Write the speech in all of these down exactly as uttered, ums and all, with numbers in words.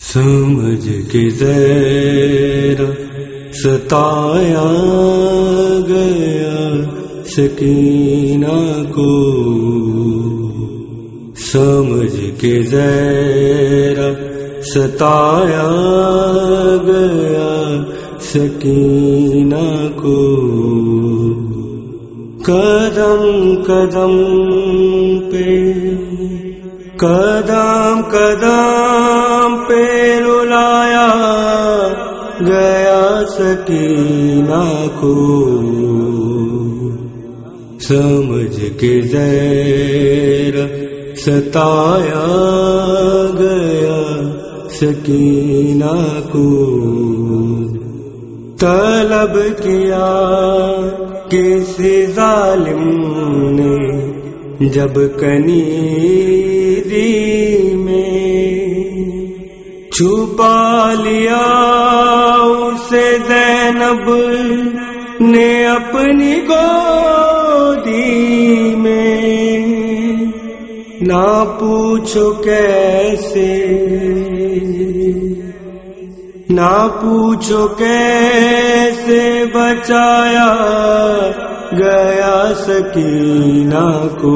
سمجھ کے ذرا ستایا گیا سکینہ کو، سمجھ کے ذرا ستایا گیا سکینہ کو، قدم قدم پہ قدم قدم پہ رلایا گیا سکینہ کو، سمجھ کے ذرا ستایا گیا سکینہ کو، طلب کیا کسی ظالم نے جب کنیری میں، چھپا لیا اسے زینب نے اپنی گودی میں، نہ پوچھو کیسے نہ پوچھو کیسے بچایا گیا سکینہ کو،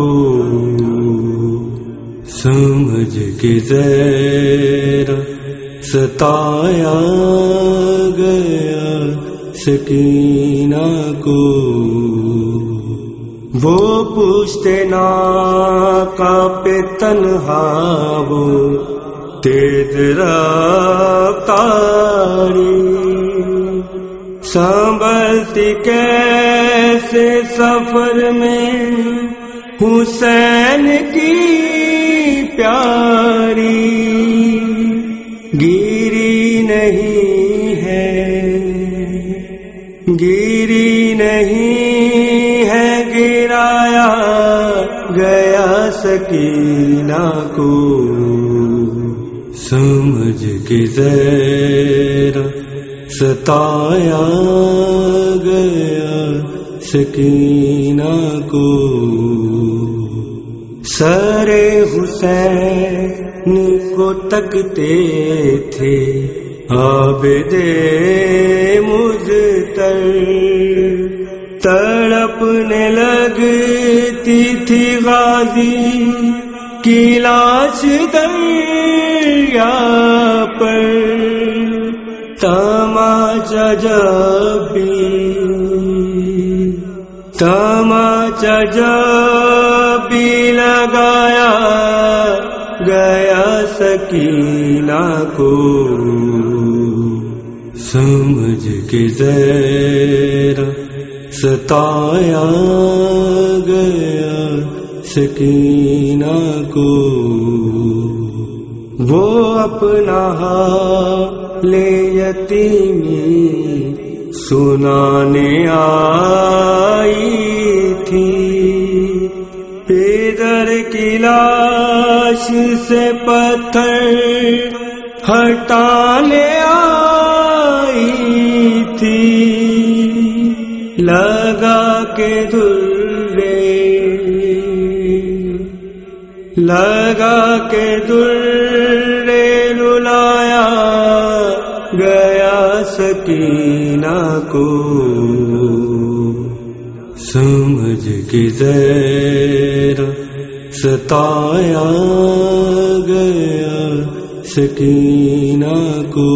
سمجھ کے ذرا ستایا گیا سکینہ کو، وہ پوچھتے ناقہ پہ تنہا وہ تیز رفتاری، سنبھلتی کیسے سفر میں حسین کی پیاری، گیری نہیں ہے گیری نہیں ہے گرایا گیا سکینہ کو، سمجھ کے ذرا ستایا گیا سکینہ کو، سر حسین کو تکتے تھے عابد مضطر، تڑپنے لگتی تھی غازی کی لاش دریا پر، تماچا جب بھی تماچا جب بھی لگایا گیا سکینہ کو، سمجھ کے ذرا ستایا گیا سکینہ کو، وہ اپنا حال یتیمی سنانے آئی تھی، ادھر کی لاش سے پتھر ہٹانے آئی تھی، لگا کے درے لگا کے درے رلایا گیا سکینہ کو، سمجھ کے ذرا ستایا گیا سکینہ کو،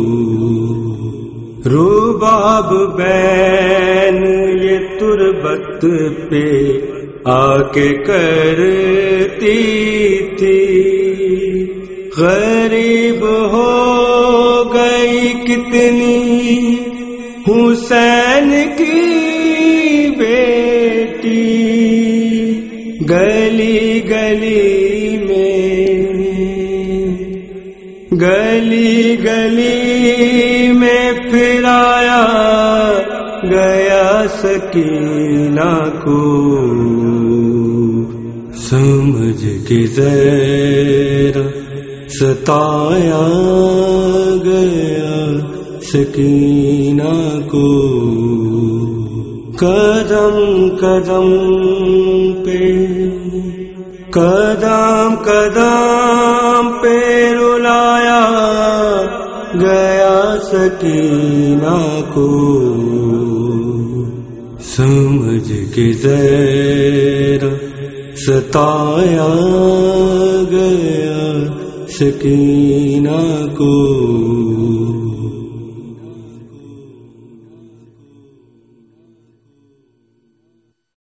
رباب بین یہ تربت پہ آ کے کرتی تھی، غریب ہو گئی کتنی حسین کی بیٹی، گلی گلی میں گلی گلی میں پھرایا گیا سکینہ کو، سمجھ کے ذرا ستایا گیا سکینہ کو، قدم قدم پہ قدم قدم پہ رلایا گیا سکینہ کو، سمجھ کے ذرا ستایا گیا سکینہ کو۔